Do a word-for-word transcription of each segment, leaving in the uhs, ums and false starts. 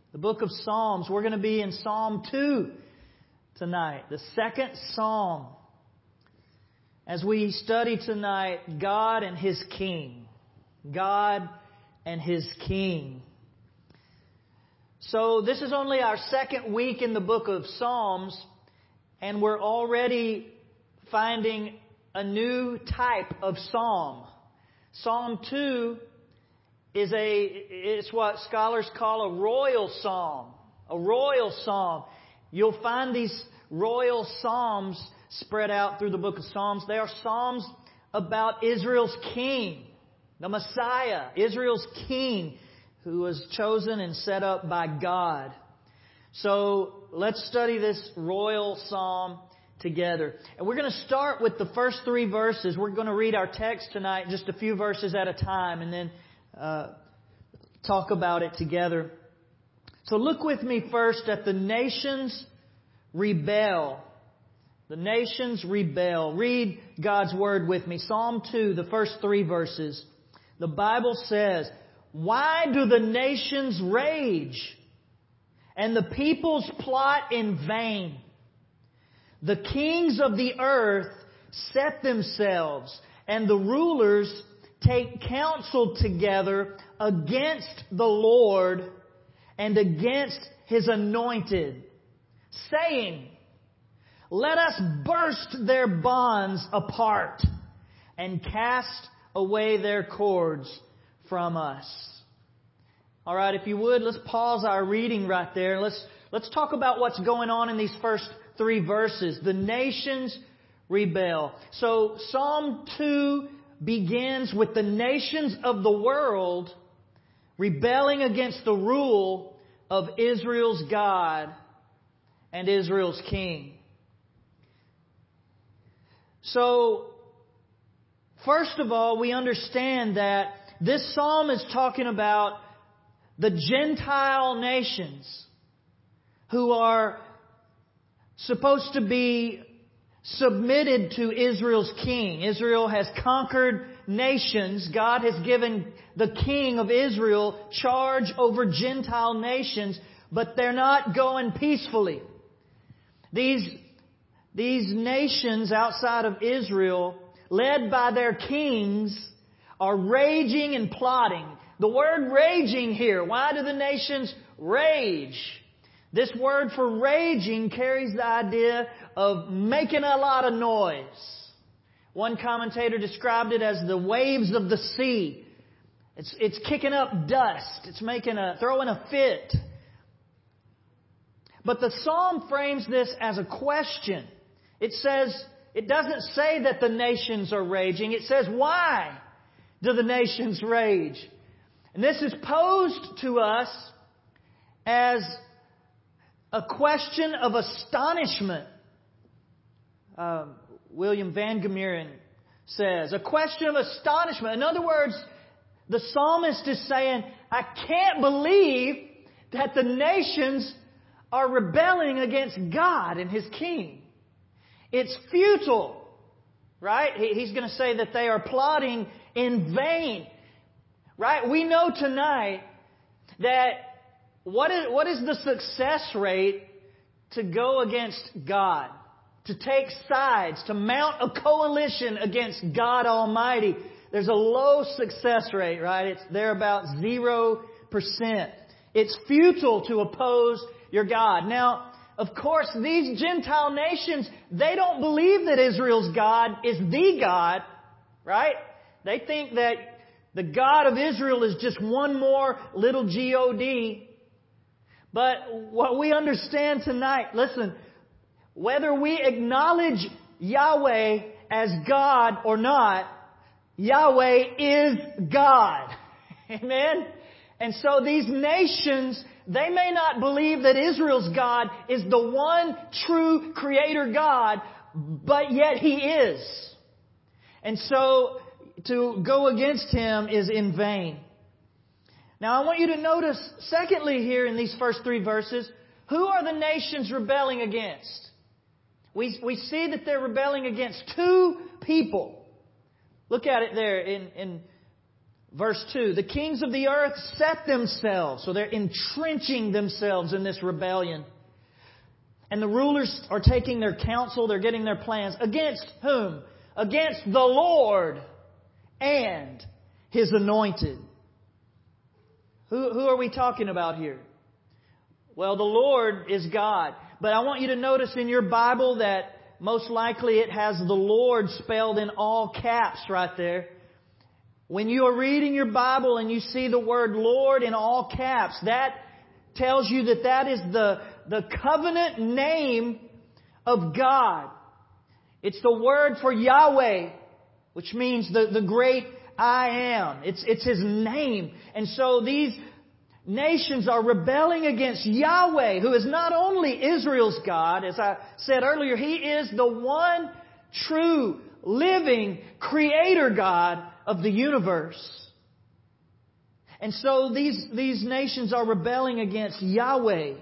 the book of Psalms. We're going to be in Psalm two tonight, the second Psalm. As we study tonight, God and His King. God and His King. So this is only our second week in the book of Psalms, and we're already finding a new type of psalm. Psalm two is a it's what scholars call a royal psalm. A royal psalm. You'll find these royal psalms spread out through the book of Psalms. They are psalms about Israel's king, the Messiah, Israel's king, who was chosen and set up by God. So let's study this royal psalm together. And we're going to start with the first three verses. We're going to read our text tonight, just a few verses at a time, and then uh, talk about it together. So look with me first at the nations rebel. The nations rebel. Read God's Word with me. Psalm two, the first three verses. The Bible says, "Why do the nations rage, and the peoples plot in vain? The kings of the earth set themselves, and the rulers take counsel together against the Lord and against His anointed, saying, let us burst their bonds apart and cast away their cords from us." All right, if you would, let's pause our reading right there. Let's let's talk about what's going on in these first three verses. The nations rebel. So Psalm two begins with the nations of the world rebelling against the rule of Israel's God and Israel's King. So, first of all, we understand that this psalm is talking about the Gentile nations who are supposed to be submitted to Israel's king. Israel has conquered nations. God has given the king of Israel charge over Gentile nations, but they're not going peacefully. These These nations outside of Israel, led by their kings, are raging and plotting. The word raging here, why do the nations rage? This word for raging carries the idea of making a lot of noise. One commentator described it as the waves of the sea. It's, it's kicking up dust. It's making a, throwing a fit. But the psalm frames this as a question. It says, it doesn't say that the nations are raging. It says, why do the nations rage? And this is posed to us as a question of astonishment. Um, William Van Gemeren says, a question of astonishment. In other words, the psalmist is saying, I can't believe that the nations are rebelling against God and His King. It's futile, right? He's going to say that they are plotting in vain, right? We know tonight that what is, what is the success rate to go against God, to take sides, to mount a coalition against God Almighty? There's a low success rate, right? It's there about zero percent. It's futile to oppose your God. Now, of course, these Gentile nations, they don't believe that Israel's God is the God, right? They think that the God of Israel is just one more little G O D. But what we understand tonight, listen, whether we acknowledge Yahweh as God or not, Yahweh is God. Amen? And so these nations, they may not believe that Israel's God is the one true Creator God, but yet He is. And so to go against Him is in vain. Now I want you to notice, secondly here in these first three verses, who are the nations rebelling against? We, we see that they're rebelling against two people. Look at it there in, in Verse two, the kings of the earth set themselves. So they're entrenching themselves in this rebellion. And the rulers are taking their counsel, they're getting their plans. Against whom? Against the Lord and His anointed. Who, who are we talking about here? Well, the Lord is God. But I want you to notice in your Bible that most likely it has the Lord spelled in all caps right there. When you are reading your Bible and you see the word Lord in all caps, that tells you that that is the, the covenant name of God. It's the word for Yahweh, which means the, the great I am. It's, it's His name. And so these nations are rebelling against Yahweh, who is not only Israel's God, as I said earlier, He is the one true, living, Creator God of the universe. And so these, these nations are rebelling against Yahweh.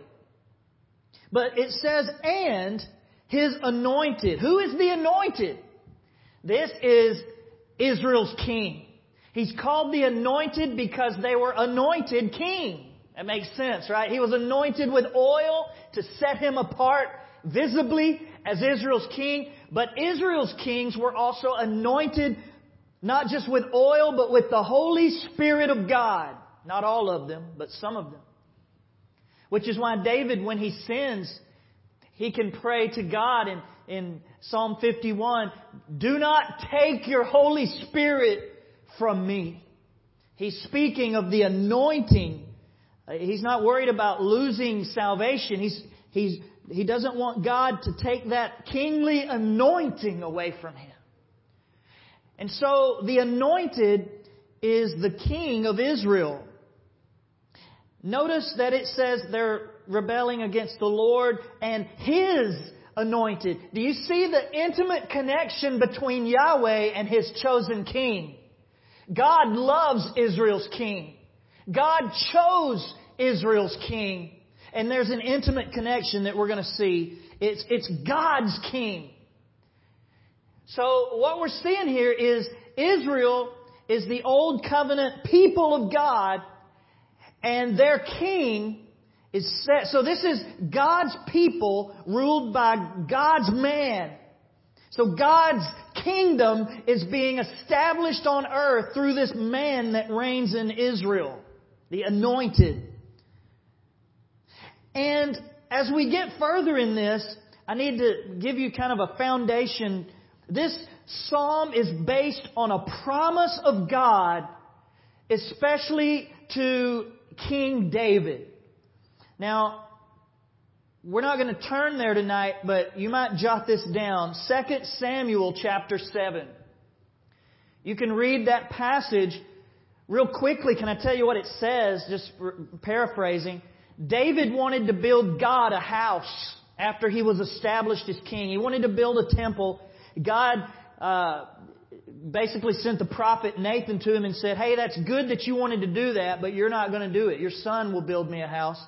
But it says, and His anointed. Who is the anointed? This is Israel's king. He's called the anointed because they were anointed king. That makes sense, right? He was anointed with oil to set Him apart visibly as Israel's king. But Israel's kings were also anointed not just with oil, but with the Holy Spirit of God. Not all of them, but some of them. Which is why David, when he sins, he can pray to God in, in Psalm fifty-one, do not take your Holy Spirit from me. He's speaking of the anointing. He's not worried about losing salvation. He's, he's, he doesn't want God to take that kingly anointing away from Him. And so the anointed is the king of Israel. Notice that it says they're rebelling against the Lord and His anointed. Do you see the intimate connection between Yahweh and His chosen king? God loves Israel's king. God chose Israel's king. And there's an intimate connection that we're going to see. It's, it's God's king. So what we're seeing here is Israel is the old covenant people of God, and their king is set. So this is God's people ruled by God's man. So God's kingdom is being established on earth through this man that reigns in Israel, the anointed. And as we get further in this, I need to give you kind of a foundation. This psalm is based on a promise of God, especially to King David. Now, we're not going to turn there tonight, but you might jot this down. Second Samuel chapter seven. You can read that passage real quickly. Can I tell you what it says? Just paraphrasing. David wanted to build God a house after he was established as king. He wanted to build a temple. God uh, basically sent the prophet Nathan to him and said, hey, that's good that you wanted to do that, but you're not going to do it. Your son will build me a house.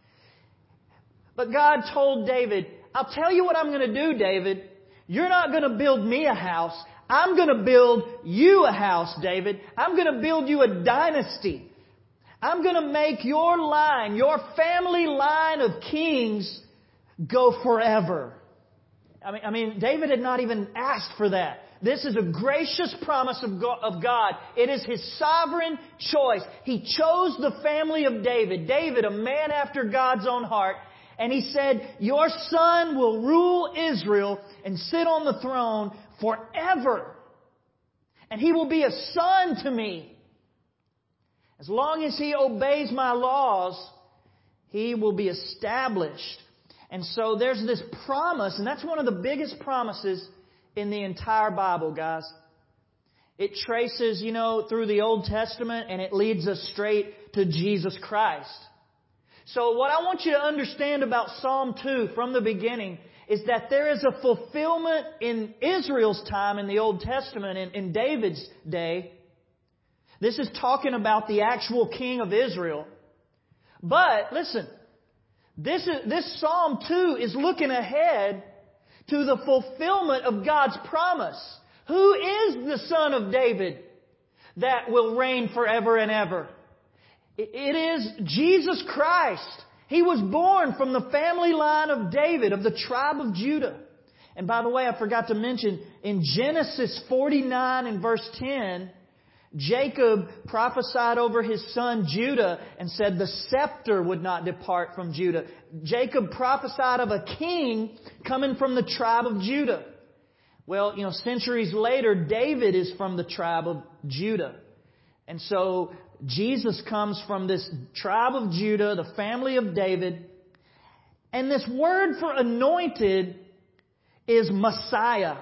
But God told David, I'll tell you what I'm going to do, David. You're not going to build me a house. I'm going to build you a house, David. I'm going to build you a dynasty. I'm going to make your line, your family line of kings go forever. I mean, I mean, David had not even asked for that. This is a gracious promise of God. It is His sovereign choice. He chose the family of David. David, a man after God's own heart. And He said, your son will rule Israel and sit on the throne forever. And he will be a son to me. As long as he obeys my laws, he will be established. And so there's this promise, and that's one of the biggest promises in the entire Bible, guys. It traces, you know, through the Old Testament, and it leads us straight to Jesus Christ. So what I want you to understand about Psalm two from the beginning is that there is a fulfillment in Israel's time in the Old Testament, in, in David's day. This is talking about the actual king of Israel. But, listen, this is, this Psalm two is looking ahead to the fulfillment of God's promise. Who is the son of David? that will reign forever and ever. It is Jesus Christ. He was born from the family line of David, of the tribe of Judah. And by the way, I forgot to mention, in Genesis forty-nine and verse ten, Jacob prophesied over his son Judah and said the scepter would not depart from Judah. Jacob prophesied of a king coming from the tribe of Judah. Well, you know, centuries later, David is from the tribe of Judah. And so Jesus comes from this tribe of Judah, the family of David. And this word for anointed is Messiah.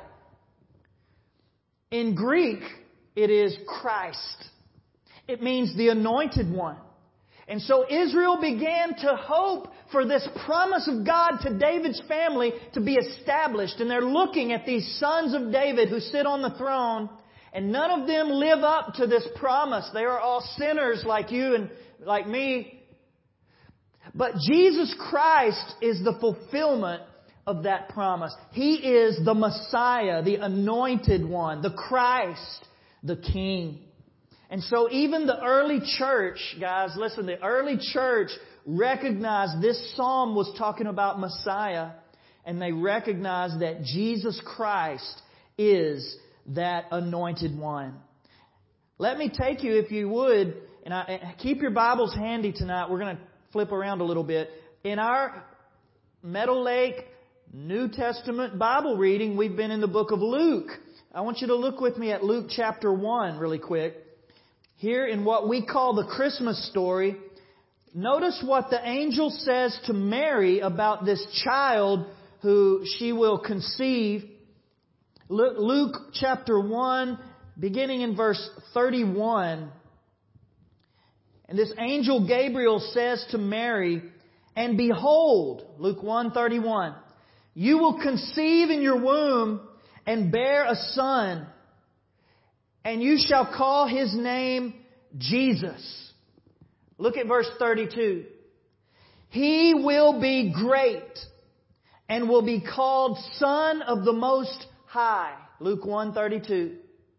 In Greek, it is Christ. It means the anointed one. And so Israel began to hope for this promise of God to David's family to be established. And they're looking at these sons of David who sit on the throne, and none of them live up to this promise. They are all sinners like you and like me. But Jesus Christ is the fulfillment of that promise. He is the Messiah, the anointed one, the Christ, the King. And so even the early church, guys, listen, the early church recognized this psalm was talking about Messiah, and they recognized that Jesus Christ is that anointed one. Let me take you, if you would, and I, keep your Bibles handy tonight. We're going to flip around a little bit. In our Meadow Lake New Testament Bible reading, we've been in the book of Luke. I want you to look with me at Luke chapter one really quick. Here in what we call the Christmas story, notice what the angel says to Mary about this child who she will conceive. Luke chapter one, beginning in verse thirty-one. And this angel Gabriel says to Mary, "And behold," Luke one thirty-one, "you will conceive in your womb and bear a son, and you shall call his name Jesus." Look at verse thirty-two. "He will be great and will be called Son of the Most High." Luke one thirty-two.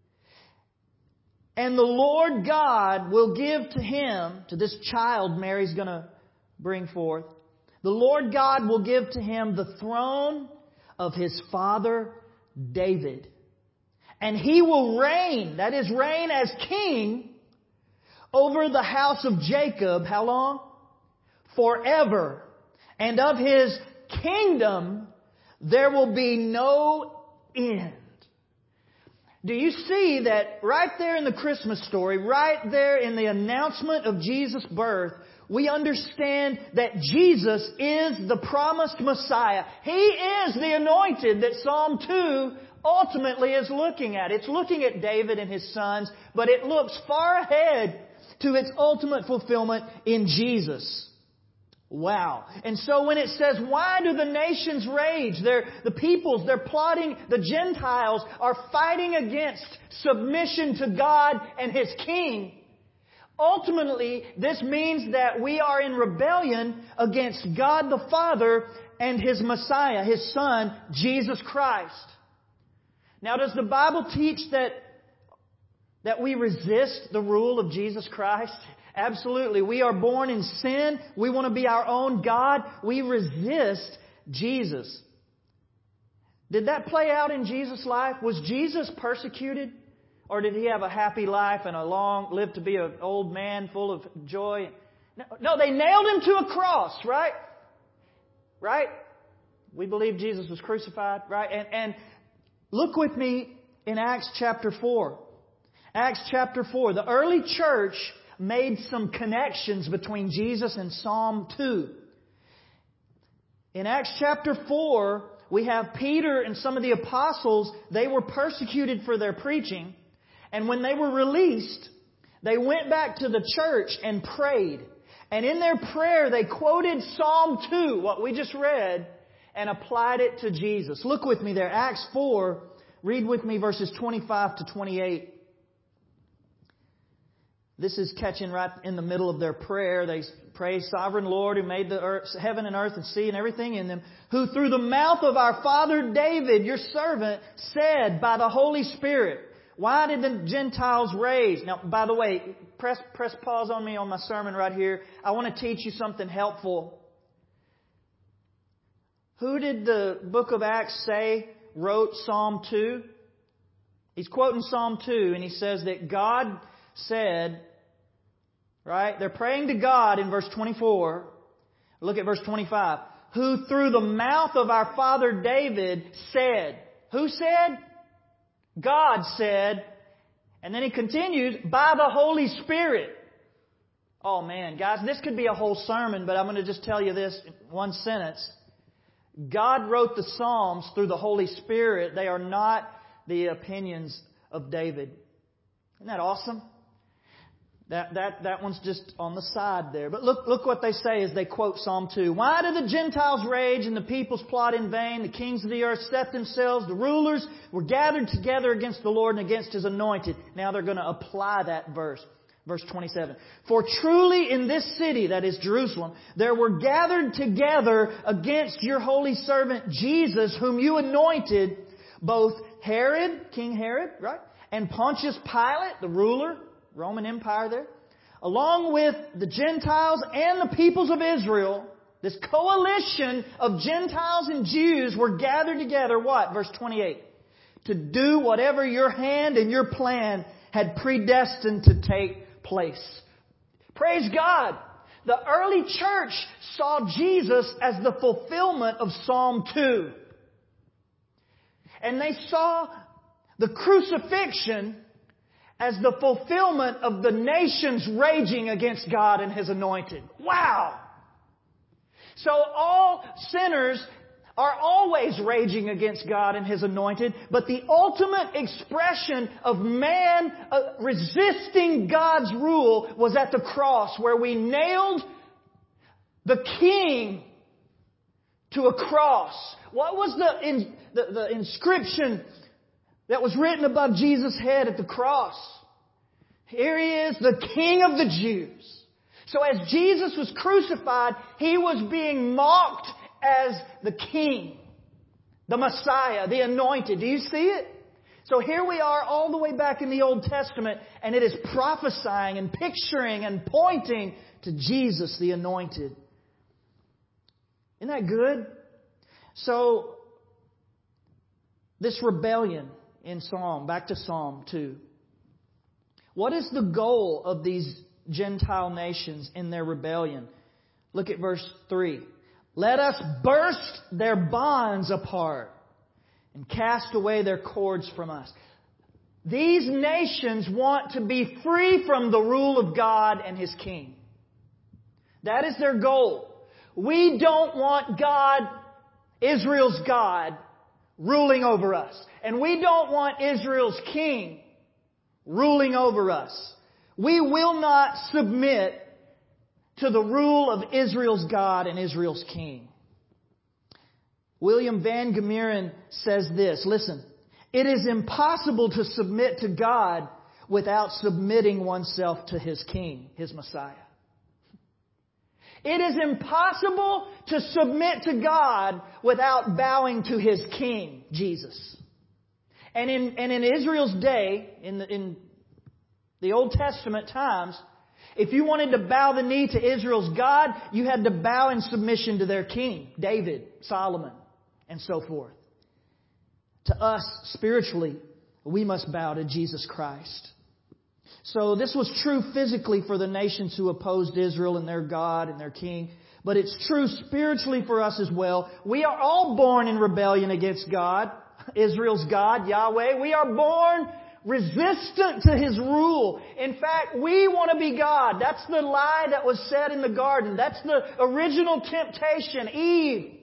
"And the Lord God will give to him," to this child Mary's going to bring forth, "the Lord God will give to him the throne of his father David. And he will reign," that is, reign as king, "over the house of Jacob." How long? "Forever. And of his kingdom there will be no end." Do you see that right there in the Christmas story, right there in the announcement of Jesus' birth, we understand that Jesus is the promised Messiah. He is the anointed that Psalm two ultimately is looking at. It's looking at David and his sons, but it looks far ahead to its ultimate fulfillment in Jesus. Wow. And so when it says, why do the nations rage? They're, the peoples, they're plotting, the Gentiles are fighting against submission to God and His King. Ultimately, this means that we are in rebellion against God the Father and His Messiah, His Son, Jesus Christ. Now, does the Bible teach that, that we resist the rule of Jesus Christ? Absolutely. We are born in sin. We want to be our own God. We resist Jesus. Did that play out in Jesus' life? Was Jesus persecuted? Or did He have a happy life and a long, lived to be an old man full of joy? No, no, they nailed Him to a cross, right? Right? We believe Jesus was crucified, right? And, and look with me in Acts chapter four. Acts chapter four. The early church made some connections between Jesus and Psalm two. In Acts chapter four, we have Peter and some of the apostles. They were persecuted for their preaching. And when they were released, they went back to the church and prayed. And in their prayer, they quoted Psalm two, what we just read, and applied it to Jesus. Look with me there. Acts four, read with me verses twenty-five to twenty-eight. This is catching right in the middle of their prayer. They pray, "Sovereign Lord, who made the earth, heaven and earth and sea and everything in them, who through the mouth of our father David, your servant, said by the Holy Spirit, Why did the Gentiles rage? Now, by the way, press, press pause on me on my sermon right here. I want to teach you something helpful. Who did the book of Acts say wrote Psalm two? He's quoting Psalm two, and he says that God said, right? They're praying to God in verse twenty-four. Look at verse twenty-five. Who through the mouth of our father David said. Who said? God said. And then he continues, by the Holy Spirit. Oh man, guys, this could be a whole sermon, but I'm going to just tell you this in one sentence. God wrote the Psalms through the Holy Spirit. They are not the opinions of David. Isn't that awesome? That, that, that one's just on the side there. But look, look what they say as they quote Psalm two. Why do the Gentiles rage and the peoples plot in vain? The kings of the earth set themselves. The rulers were gathered together against the Lord and against His anointed. Now they're going to apply that verse. Verse twenty-seven. For truly in this city, that is Jerusalem, there were gathered together against your holy servant Jesus, whom you anointed, both Herod, King Herod, right? And Pontius Pilate, the ruler, Roman Empire there, along with the Gentiles and the peoples of Israel. This coalition of Gentiles and Jews were gathered together, what? Verse twenty-eight. To do whatever your hand and your plan had predestined to take place. Praise God! The early church saw Jesus as the fulfillment of Psalm two. And they saw the crucifixion as the fulfillment of the nations raging against God and His anointed. Wow! So all sinners are always raging against God and His anointed, but the ultimate expression of man uh, resisting God's rule was at the cross, where we nailed the King to a cross. What was the, in, the, the inscription that was written above Jesus' head at the cross? Here He is, the King of the Jews. So as Jesus was crucified, He was being mocked as the King, the Messiah, the Anointed. Do you see it? So here we are all the way back in the Old Testament, and it is prophesying and picturing and pointing to Jesus, the Anointed. Isn't that good? So, this rebellion in Psalm, back to Psalm two. What is the goal of these Gentile nations in their rebellion? Look at verse three. Let us burst their bonds apart and cast away their cords from us. These nations want to be free from the rule of God and His King. That is their goal. We don't want God, Israel's God, ruling over us. And we don't want Israel's King ruling over us. We will not submit to the rule of Israel's God and Israel's King. William Van Gemeren says this, listen, it is impossible to submit to God without submitting oneself to His King, His Messiah. It is impossible to submit to God without bowing to His King, Jesus. And in, and in Israel's day, in the, in the Old Testament times, if you wanted to bow the knee to Israel's God, you had to bow in submission to their king, David, Solomon, and so forth. To us, spiritually, we must bow to Jesus Christ. So this was true physically for the nations who opposed Israel and their God and their king. But it's true spiritually for us as well. We are all born in rebellion against God, Israel's God, Yahweh. We are born resistant to His rule. In fact, we want to be God. That's the lie that was said in the garden. That's the original temptation, Eve.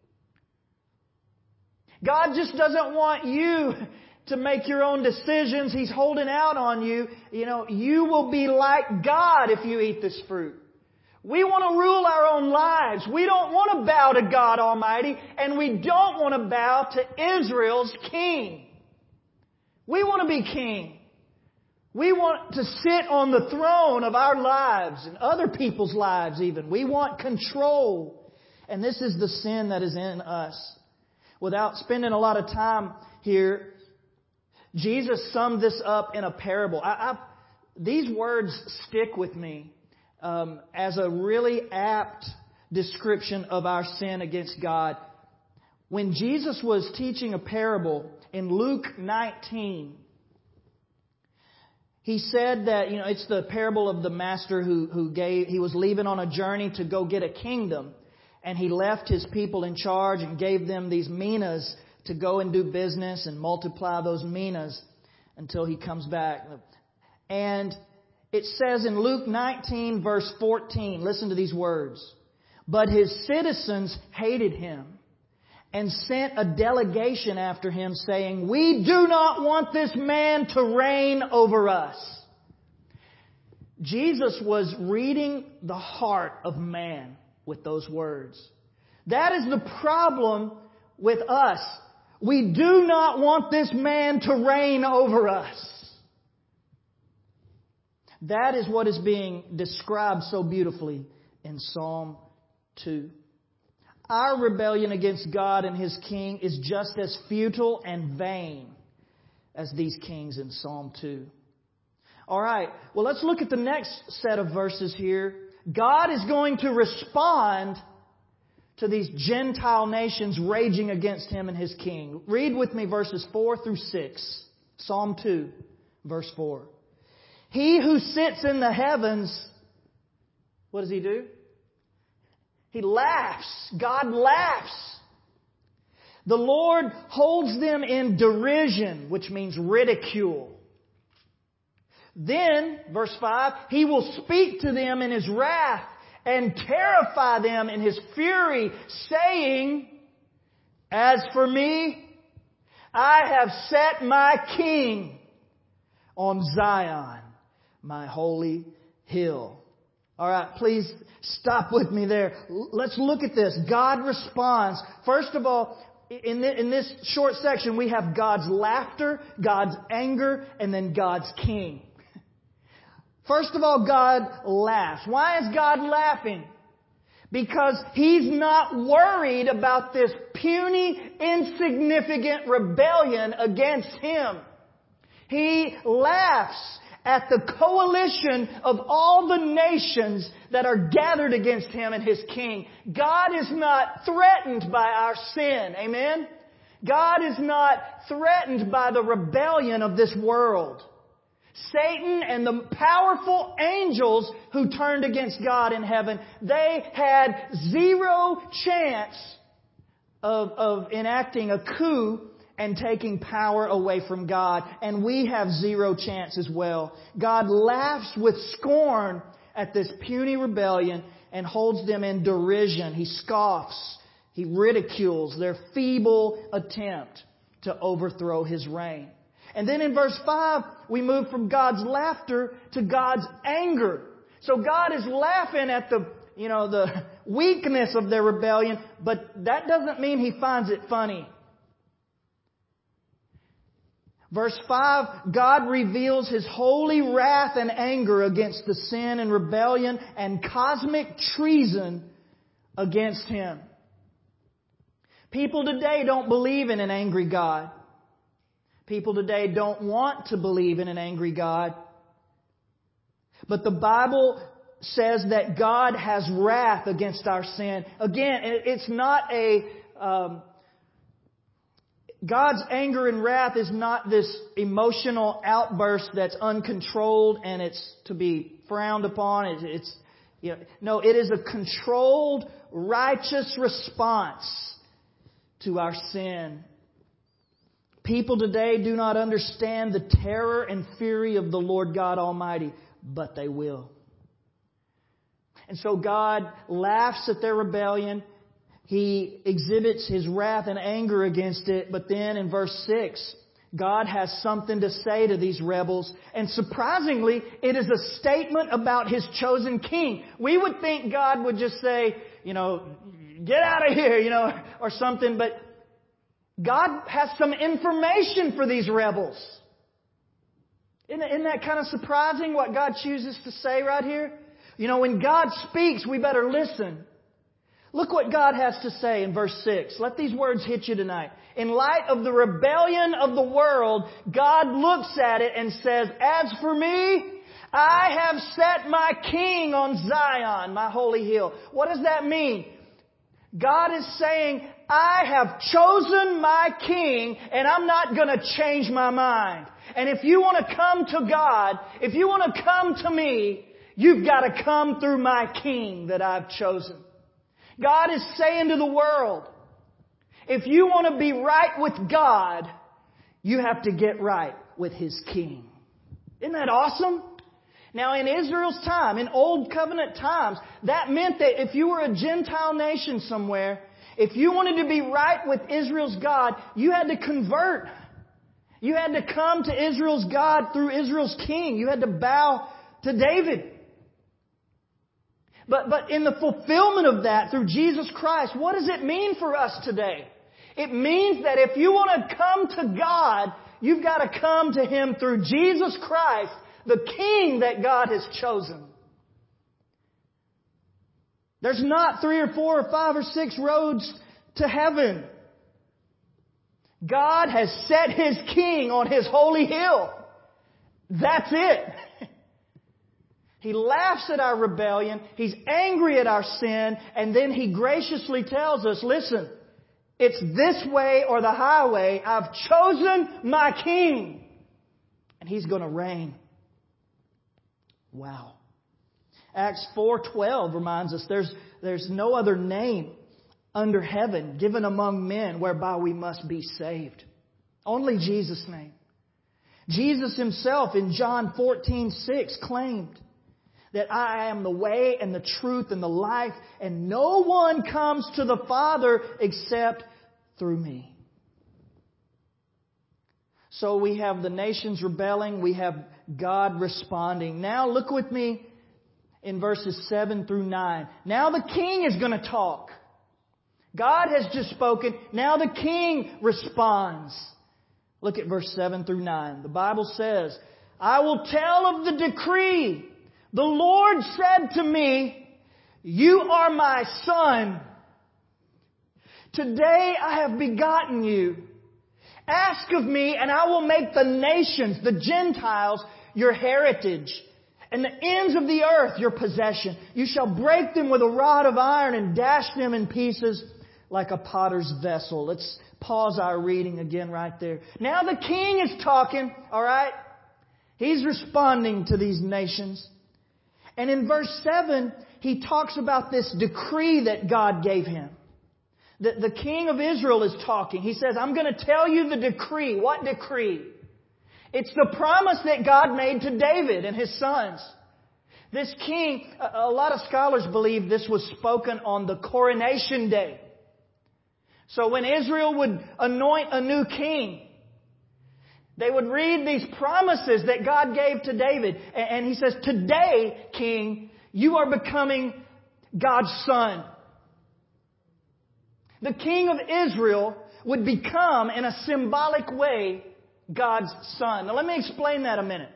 God just doesn't want you to make your own decisions. He's holding out on you. You know, you will be like God if you eat this fruit. We want to rule our own lives. We don't want to bow to God Almighty, and we don't want to bow to Israel's King. We want to be king. We want to sit on the throne of our lives and other people's lives even. We want control. And this is the sin that is in us. Without spending a lot of time here, Jesus summed this up in a parable. I, I, these words stick with me um, as a really apt description of our sin against God. When Jesus was teaching a parable in Luke nineteen, He said that, you know, it's the parable of the master who, who gave, he was leaving on a journey to go get a kingdom. And he left his people in charge and gave them these minas to go and do business and multiply those minas until he comes back. And it says in Luke nineteen verse fourteen, listen to these words. But his citizens hated him and sent a delegation after him saying, "We do not want this man to reign over us." Jesus was reading the heart of man with those words. That is the problem with us. We do not want this man to reign over us. That is what is being described so beautifully in Psalm two. Our rebellion against God and His King is just as futile and vain as these kings in Psalm two. All right, well, let's look at the next set of verses here. God is going to respond to these Gentile nations raging against Him and His King. Read with me verses four through six. Psalm two, verse four. He who sits in the heavens, what does He do? He laughs. God laughs. The Lord holds them in derision, which means ridicule. Then, verse five, He will speak to them in His wrath and terrify them in His fury, saying, "As for me, I have set my King on Zion, my holy hill." All right, please stop with me there. Let's look at this. God responds. First of all, in this short section, we have God's laughter, God's anger, and then God's King. First of all, God laughs. Why is God laughing? Because He's not worried about this puny, insignificant rebellion against Him. He laughs at the coalition of all the nations that are gathered against Him and His King. God is not threatened by our sin. Amen? God is not threatened by the rebellion of this world. Satan and the powerful angels who turned against God in heaven, they had zero chance of, of enacting a coup and taking power away from God. And we have zero chance as well. God laughs with scorn at this puny rebellion and holds them in derision. He scoffs. He ridicules their feeble attempt to overthrow His reign. And then in verse five, we move from God's laughter to God's anger. So God is laughing at the, you know, the weakness of their rebellion, but that doesn't mean He finds it funny. Verse five, God reveals His holy wrath and anger against the sin and rebellion and cosmic treason against Him. People today don't believe in an angry God. People today don't want to believe in an angry God. But the Bible says that God has wrath against our sin. Again, it's not a... Um, God's anger and wrath is not this emotional outburst that's uncontrolled and it's to be frowned upon. It's, it's you know, no, it is a controlled, righteous response to our sin. People today do not understand the terror and fury of the Lord God Almighty, but they will. And so God laughs at their rebellion. He exhibits His wrath and anger against it. But then in verse six, God has something to say to these rebels. And surprisingly, it is a statement about His chosen king. We would think God would just say, you know, "Get out of here," you know, or something. But God has some information for these rebels. Isn't that kind of surprising what God chooses to say right here? You know, when God speaks, we better listen. Look what God has to say in verse six. Let these words hit you tonight. In light of the rebellion of the world, God looks at it and says, "As for me, I have set my king on Zion, my holy hill." What does that mean? God is saying, I have chosen my king, and I'm not going to change my mind. And if you want to come to God, if you want to come to me, you've got to come through my king that I've chosen. God is saying to the world, if you want to be right with God, you have to get right with His king. Isn't that awesome? Now in Israel's time, in Old Covenant times, that meant that if you were a Gentile nation somewhere, if you wanted to be right with Israel's God, you had to convert. You had to come to Israel's God through Israel's king. You had to bow to David. But, but in the fulfillment of that through Jesus Christ, what does it mean for us today? It means that if you want to come to God, you've got to come to Him through Jesus Christ, the King that God has chosen. There's not three or four or five or six roads to heaven. God has set His King on His holy hill. That's it. He laughs at our rebellion. He's angry at our sin. And then He graciously tells us, listen, it's this way or the highway. I've chosen my King. And He's going to reign. Wow. Acts four twelve reminds us there's, there's no other name under heaven given among men whereby we must be saved. Only Jesus' name. Jesus Himself in John fourteen six claimed that I am the way and the truth and the life, and no one comes to the Father except through me. So we have the nations rebelling, we have God responding. Now look with me in verses seven through nine. Now the king is going to talk. God has just spoken. Now the king responds. Look at verse seven through nine. The Bible says, I will tell of the decree. The Lord said to me, you are my son. Today I have begotten you. Ask of me, and I will make the nations, the Gentiles, your heritage, and the ends of the earth your possession. You shall break them with a rod of iron and dash them in pieces like a potter's vessel. Let's pause our reading again right there. Now the king is talking, all right? He's responding to these nations. And in verse seven, he talks about this decree that God gave him. The, the king of Israel is talking. He says, I'm going to tell you the decree. What decree? It's the promise that God made to David and his sons. This king, a, a lot of scholars believe this was spoken on the coronation day. So when Israel would anoint a new king, they would read these promises that God gave to David. And, and he says, today, king, you are becoming God's son. The king of Israel would become, in a symbolic way, God's son. Now let me explain that a minute.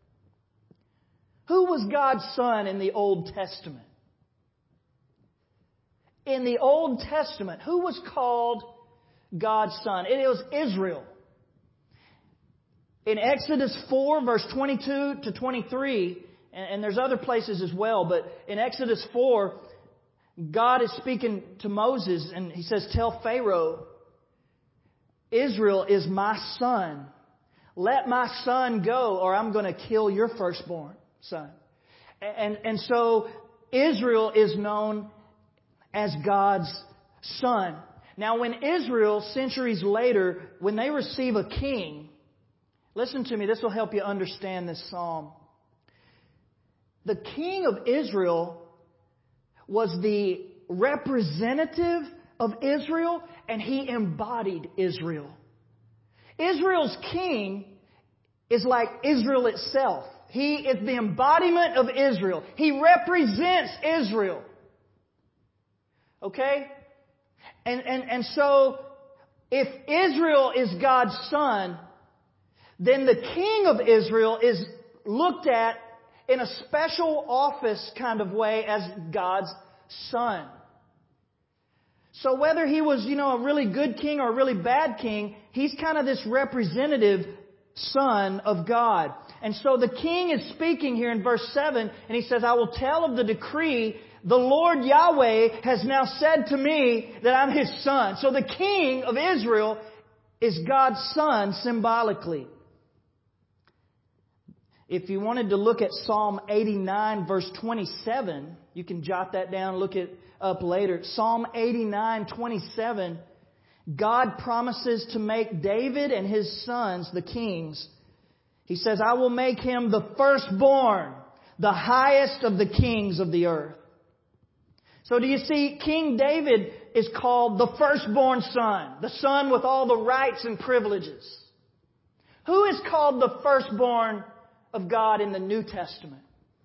Who was God's son in the Old Testament? In the Old Testament, who was called God's son? It was Israel. In Exodus four, verse twenty-two to twenty-three, and, and there's other places as well, but in Exodus four, God is speaking to Moses and He says, tell Pharaoh, Israel is my son. Let my son go or I'm going to kill your firstborn son. And, and so Israel is known as God's son. Now when Israel, centuries later, when they receive a king, listen to me, this will help you understand this psalm. The king of Israel was the representative of Israel, and he embodied Israel. Israel's king is like Israel itself. He is the embodiment of Israel. He represents Israel. Okay? And, and, and so, if Israel is God's son, then the king of Israel is looked at in a special office kind of way as God's son. So whether he was, you know, a really good king or a really bad king, he's kind of this representative son of God. And so the king is speaking here in verse seven, and he says, I will tell of the decree, the Lord Yahweh has now said to me that I'm His son. So the king of Israel is God's son symbolically. If you wanted to look at Psalm eighty-nine verse twenty-seven, you can jot that down, look it up later. Psalm eighty-nine twenty-seven, God promises to make David and his sons the kings. He says, I will make him the firstborn, the highest of the kings of the earth. So do you see, King David is called the firstborn son, the son with all the rights and privileges. Who is called the firstborn of God in the New Testament?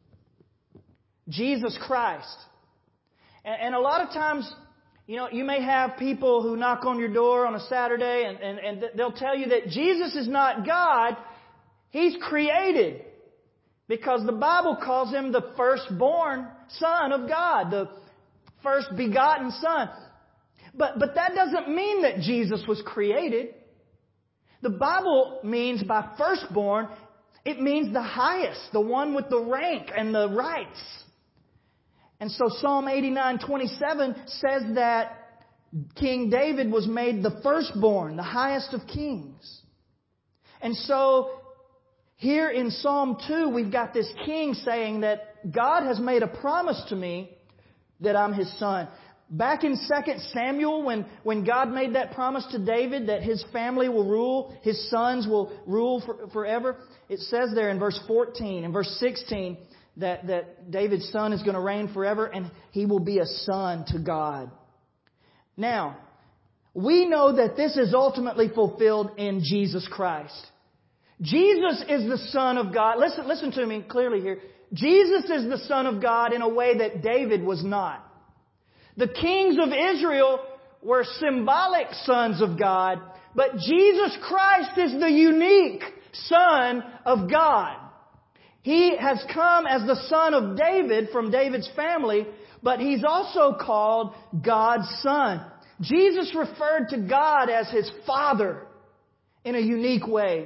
Jesus Christ. And a lot of times, you know, you may have people who knock on your door on a Saturday and, and, and they'll tell you that Jesus is not God, He's created. Because the Bible calls Him the firstborn Son of God, the first begotten Son. But, but that doesn't mean that Jesus was created. The Bible means by firstborn, it means the highest, the one with the rank and the rights. And so Psalm eighty-nine twenty-seven says that King David was made the firstborn, the highest of kings. And so here in Psalm two, we've got this king saying that God has made a promise to me that I'm His son. Back in Second Samuel, when, when God made that promise to David that his family will rule, his sons will rule for, forever, it says there in verse fourteen and verse sixteen that, that David's son is going to reign forever and he will be a son to God. Now, we know that this is ultimately fulfilled in Jesus Christ. Jesus is the Son of God. Listen, listen to me clearly here. Jesus is the Son of God in a way that David was not. The kings of Israel were symbolic sons of God, but Jesus Christ is the unique Son of God. He has come as the son of David from David's family, but He's also called God's Son. Jesus referred to God as His Father in a unique way.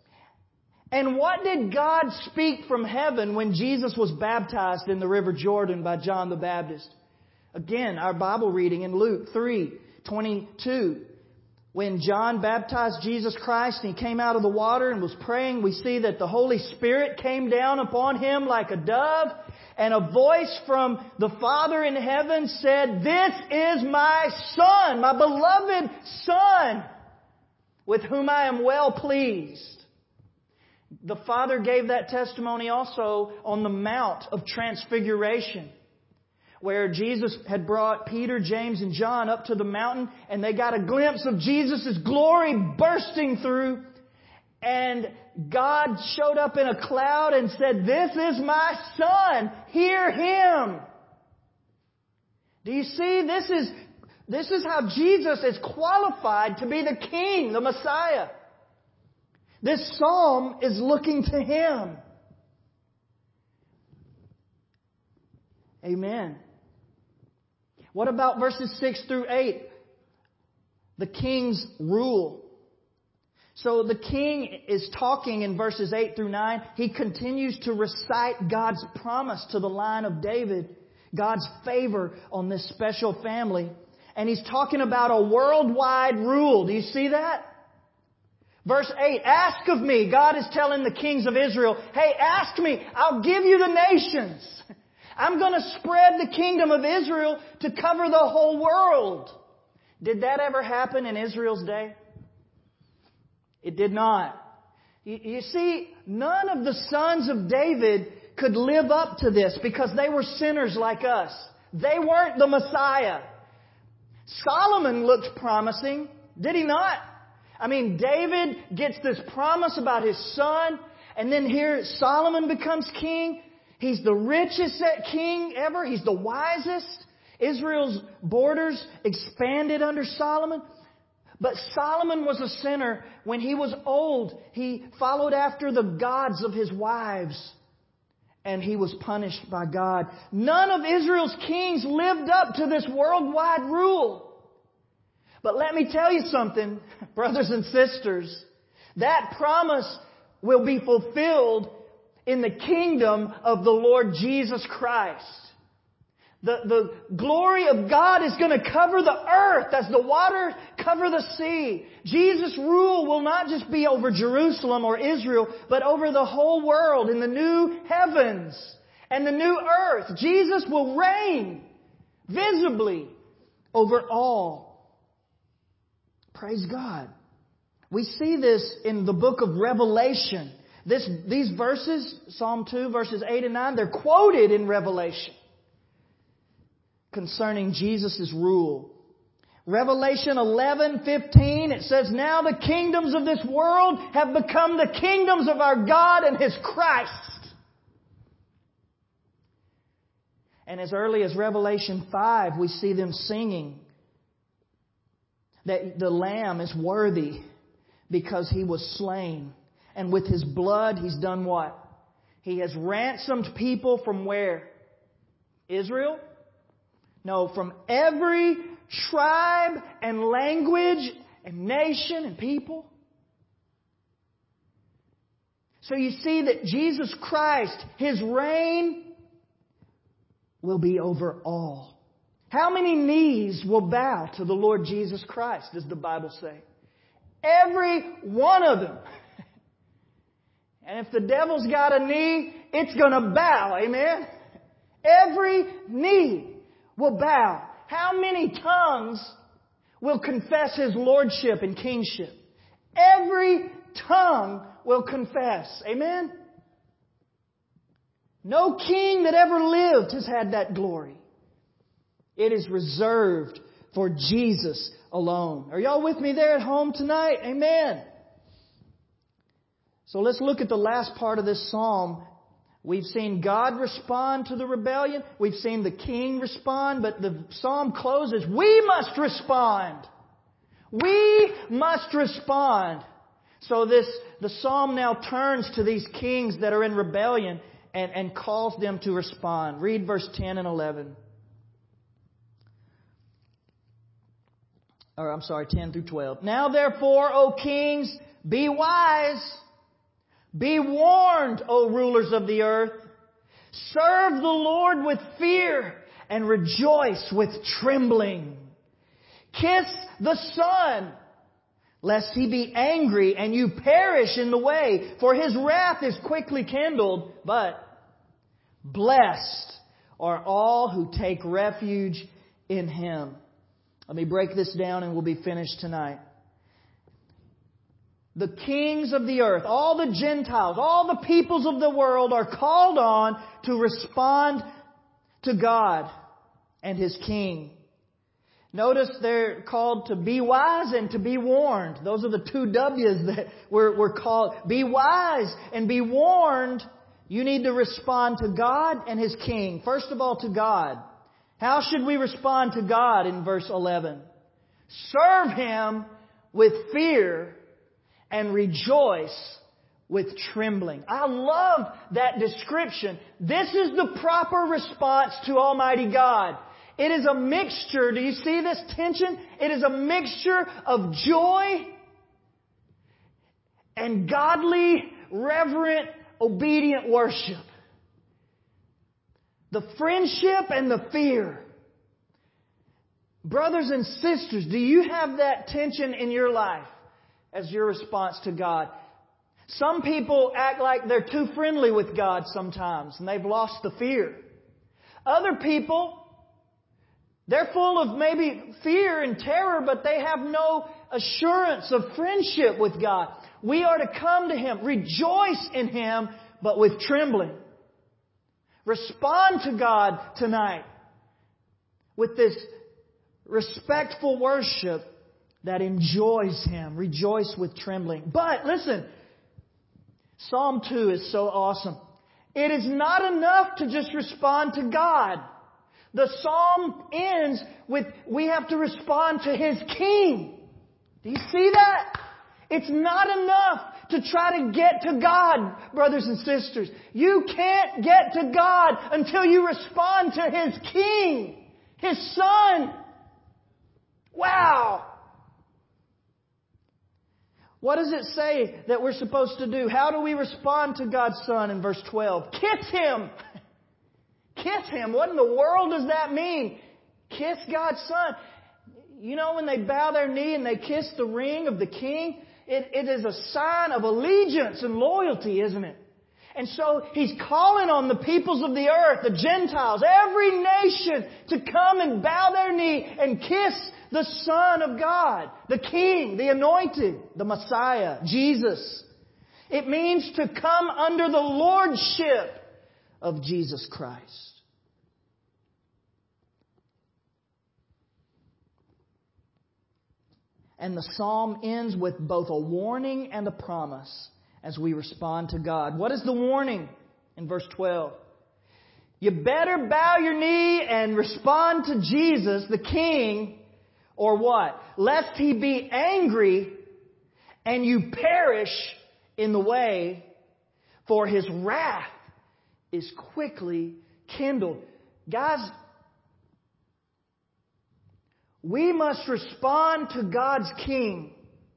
And what did God speak from heaven when Jesus was baptized in the River Jordan by John the Baptist? Again, our Bible reading in Luke three twenty-two. When John baptized Jesus Christ and He came out of the water and was praying, we see that the Holy Spirit came down upon Him like a dove, and a voice from the Father in heaven said, "This is my Son, my beloved Son, with whom I am well pleased." The Father gave that testimony also on the Mount of Transfiguration, where Jesus had brought Peter, James, and John up to the mountain, and they got a glimpse of Jesus' glory bursting through. And God showed up in a cloud and said, "This is my Son, hear Him." Do you see? This is, this is how Jesus is qualified to be the King, the Messiah. This psalm is looking to Him. Amen. What about verses six through eight? The king's rule. So the king is talking in verses eight through nine. He continues to recite God's promise to the line of David, God's favor on this special family. And he's talking about a worldwide rule. Do you see that? Verse eight, ask of me. God is telling the kings of Israel, hey, ask me. I'll give you the nations. I'm going to spread the kingdom of Israel to cover the whole world. Did that ever happen in Israel's day? It did not. You, you see, none of the sons of David could live up to this because they were sinners like us. They weren't the Messiah. Solomon looked promising, did he not? I mean, David gets this promise about his son, and then here Solomon becomes king. He's the richest king ever. He's the wisest. Israel's borders expanded under Solomon. But Solomon was a sinner. When he was old, he followed after the gods of his wives, and he was punished by God. None of Israel's kings lived up to this worldwide rule. But let me tell you something, brothers and sisters. That promise will be fulfilled in the kingdom of the Lord Jesus Christ. The, the glory of God is going to cover the earth as the waters cover the sea. Jesus' rule will not just be over Jerusalem or Israel, but over the whole world in the new heavens and the new earth. Jesus will reign visibly over all. Praise God. We see this in the book of Revelation. This, these verses, Psalm two, verses eight and nine, they're quoted in Revelation concerning Jesus' rule. Revelation eleven fifteen, it says, "Now the kingdoms of this world have become the kingdoms of our God and His Christ." And as early as Revelation five, we see them singing that the Lamb is worthy because He was slain. And with His blood, He's done what? He has ransomed people from where? Israel? No, from every tribe and language and nation and people. So you see that Jesus Christ, His reign will be over all. How many knees will bow to the Lord Jesus Christ, does the Bible say? Every one of them. And if the devil's got a knee, it's going to bow. Amen? Every knee will bow. How many tongues will confess His lordship and kingship? Every tongue will confess. Amen? No king that ever lived has had that glory. It is reserved for Jesus alone. Are y'all with me there at home tonight? Amen. So let's look at the last part of this psalm. We've seen God respond to the rebellion. We've seen the king respond. But the psalm closes, we must respond. We must respond. So this, the psalm now turns to these kings that are in rebellion and, and calls them to respond. Read verse ten and eleven. Or I'm sorry, ten through twelve. "Now therefore, O kings, be wise. Be warned, O rulers of the earth. Serve the Lord with fear and rejoice with trembling. Kiss the Son, lest He be angry and you perish in the way, for His wrath is quickly kindled. But blessed are all who take refuge in Him." Let me break this down and we'll be finished tonight. The kings of the earth, all the Gentiles, all the peoples of the world are called on to respond to God and His King. Notice they're called to be wise and to be warned. Those are the two W's that we're, we're called. Be wise and be warned. You need to respond to God and His King. First of all, to God. How should we respond to God in verse eleven? Serve Him with fear and rejoice with trembling. I love that description. This is the proper response to Almighty God. It is a mixture. Do you see this tension? It is a mixture of joy and godly, reverent, obedient worship. The friendship and the fear. Brothers and sisters, do you have that tension in your life as your response to God? Some people act like they're too friendly with God sometimes and they've lost the fear. Other people, they're full of maybe fear and terror, but they have no assurance of friendship with God. We are to come to Him, rejoice in Him, but with trembling. Respond to God tonight with this respectful worship that enjoys Him. Rejoice with trembling. But listen, Psalm two is so awesome. It is not enough to just respond to God. The psalm ends with, we have to respond to His King. Do you see that? It's not enough to try to get to God, brothers and sisters. You can't get to God until you respond to His King, His Son. Wow! What does it say that we're supposed to do? How do we respond to God's Son in verse twelve? Kiss Him! Kiss Him! What in the world does that mean? Kiss God's Son. You know when they bow their knee and they kiss the ring of the King? It, it is a sign of allegiance and loyalty, isn't it? And so He's calling on the peoples of the earth, the Gentiles, every nation to come and bow their knee and kiss the Son of God, the King, the Anointed, the Messiah, Jesus. It means to come under the lordship of Jesus Christ. And the psalm ends with both a warning and a promise as we respond to God. What is the warning in verse twelve? You better bow your knee and respond to Jesus, the King, or what? Lest He be angry and you perish in the way, for His wrath is quickly kindled. Guys, we must respond to God's King,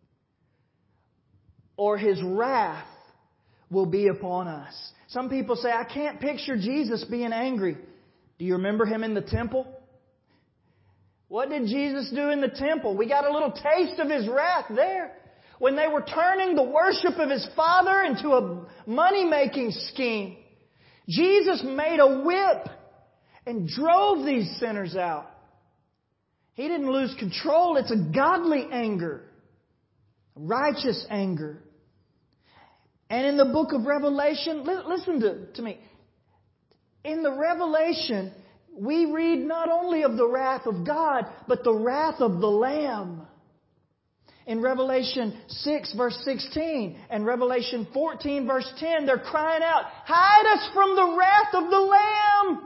or His wrath will be upon us. Some people say, I can't picture Jesus being angry. Do you remember Him in the temple? What did Jesus do in the temple? We got a little taste of His wrath there. When they were turning the worship of His Father into a money-making scheme, Jesus made a whip and drove these sinners out. He didn't lose control. It's a godly anger. Righteous anger. And in the book of Revelation, li- listen to, to me. In the Revelation, we read not only of the wrath of God, but the wrath of the Lamb. In Revelation six verse sixteen and Revelation fourteen verse ten, they're crying out, hide us from the wrath of the Lamb.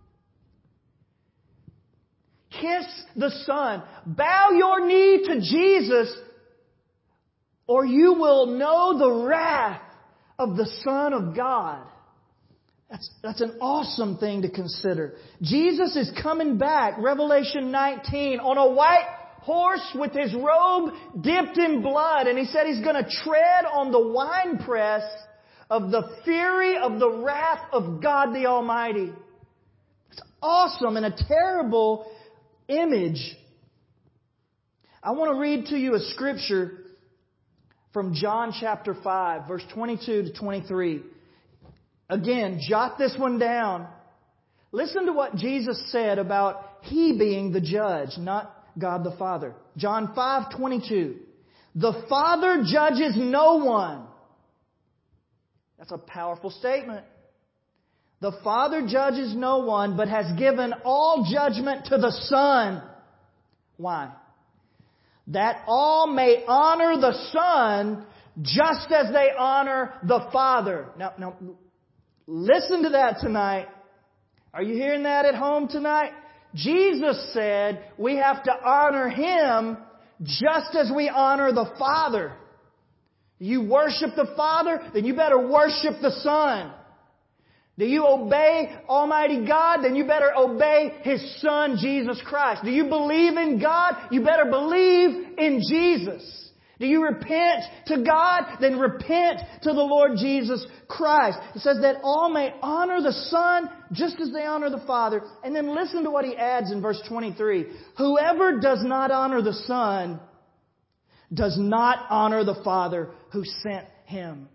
Kiss the Son. Bow your knee to Jesus, or you will know the wrath of the Son of God. That's, that's an awesome thing to consider. Jesus is coming back, Revelation nineteen, on a white horse with His robe dipped in blood. And He said He's going to tread on the winepress of the fury of the wrath of God the Almighty. It's awesome and a terrible image. I want to read to you a scripture from John chapter five, verse twenty-two to twenty-three. Again, jot this one down. Listen to what Jesus said about He being the judge, not God the Father. John five twenty-two. The Father judges no one. That's a powerful statement. The Father judges no one, but has given all judgment to the Son. Why? That all may honor the Son just as they honor the Father. Now, now, listen to that tonight. Are you hearing that at home tonight? Jesus said we have to honor Him just as we honor the Father. You worship the Father, then you better worship the Son. Do you obey Almighty God? Then you better obey His Son, Jesus Christ. Do you believe in God? You better believe in Jesus. Do you repent to God? Then repent to the Lord Jesus Christ. It says that all may honor the Son just as they honor the Father. And then listen to what He adds in verse twenty-three. Whoever does not honor the Son does not honor the Father who sent Him.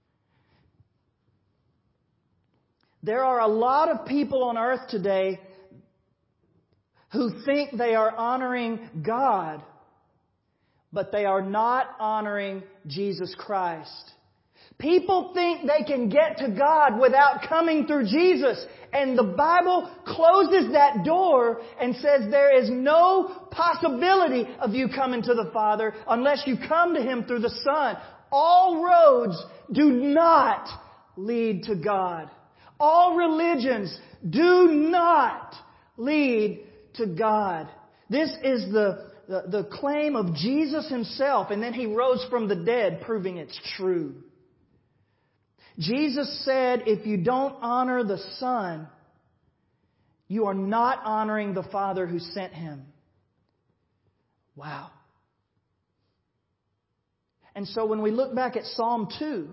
There are a lot of people on earth today who think they are honoring God, but they are not honoring Jesus Christ. People think they can get to God without coming through Jesus. And the Bible closes that door and says there is no possibility of you coming to the Father unless you come to Him through the Son. All roads do not lead to God. All religions do not lead to God. This is the, the, the claim of Jesus Himself, and then He rose from the dead, proving it's true. Jesus said, if you don't honor the Son, you are not honoring the Father who sent Him. Wow. And so when we look back at Psalm two,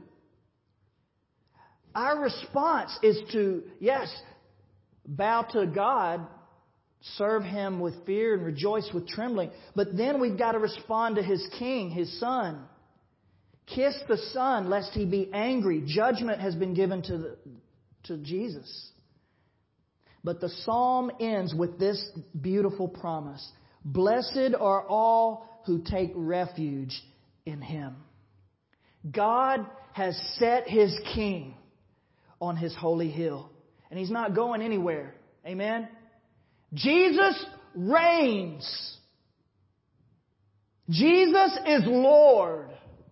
our response is to, yes, bow to God, serve Him with fear and rejoice with trembling. But then we've got to respond to His King, His Son. Kiss the Son, lest He be angry. Judgment has been given to, the, to Jesus. But the psalm ends with this beautiful promise. Blessed are all who take refuge in Him. God has set His King on His holy hill. And He's not going anywhere. Amen? Jesus reigns. Jesus is Lord.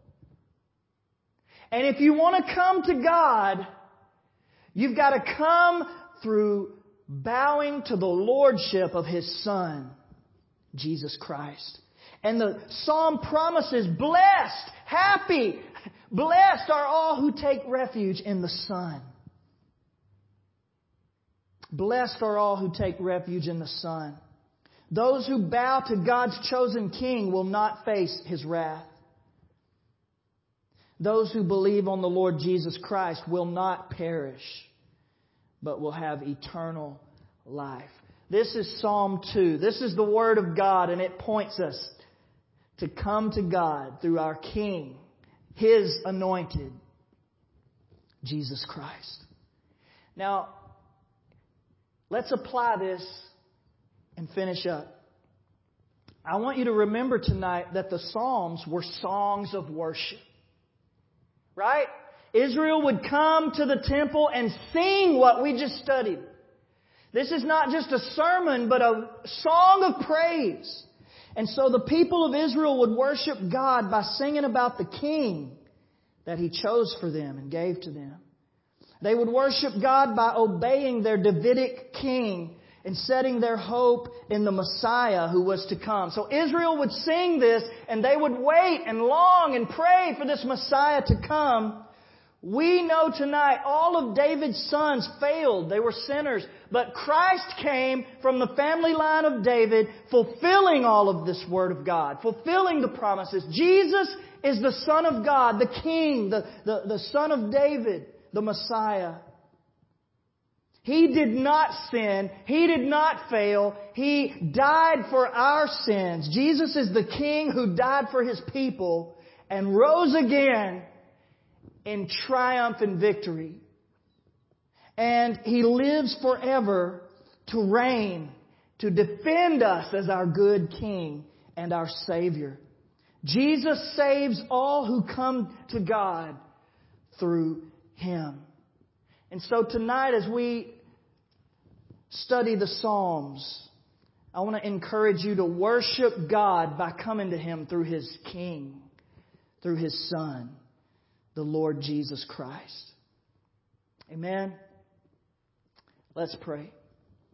And if you want to come to God, you've got to come through bowing to the lordship of His Son, Jesus Christ. And the psalm promises, blessed, happy, blessed are all who take refuge in the Son. Blessed are all who take refuge in the Son. Those who bow to God's chosen King will not face His wrath. Those who believe on the Lord Jesus Christ will not perish, but will have eternal life. This is Psalm two. This is the Word of God, and it points us to come to God through our King, His anointed, Jesus Christ. Now, let's apply this and finish up. I want you to remember tonight that the Psalms were songs of worship. Right? Israel would come to the temple and sing what we just studied. This is not just a sermon, but a song of praise. And so the people of Israel would worship God by singing about the King that He chose for them and gave to them. They would worship God by obeying their Davidic king and setting their hope in the Messiah who was to come. So Israel would sing this, and they would wait and long and pray for this Messiah to come. We know tonight all of David's sons failed. They were sinners. But Christ came from the family line of David, fulfilling all of this Word of God, fulfilling the promises. Jesus is the Son of God, the King, the, the, the Son of David, the Messiah. He did not sin. He did not fail. He died for our sins. Jesus is the King who died for His people and rose again in triumph and victory. And He lives forever to reign, to defend us as our good King and our Savior. Jesus saves all who come to God through Him. And so tonight, as we study the Psalms, I want to encourage you to worship God by coming to Him through His King, through His Son, the Lord Jesus Christ. Amen. Let's pray.